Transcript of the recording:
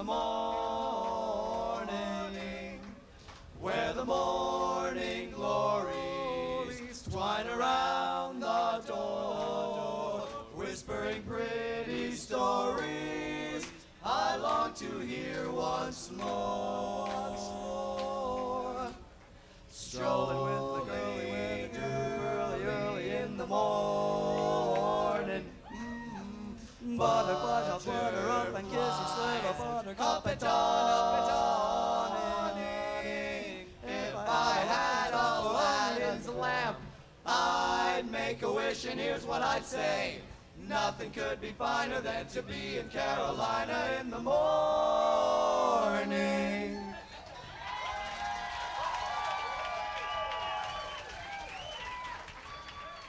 morning, where the morning glories twine around the door, whispering pretty stories I long to hear once more. Strolling with the girlie early in the morning. Butterflies will flutter up and kiss his little buttercup at dawning. If I had Aladdin's lamp, I'd make a wish, and here's what I'd say. Nothing could be finer than to be in Carolina in the morning.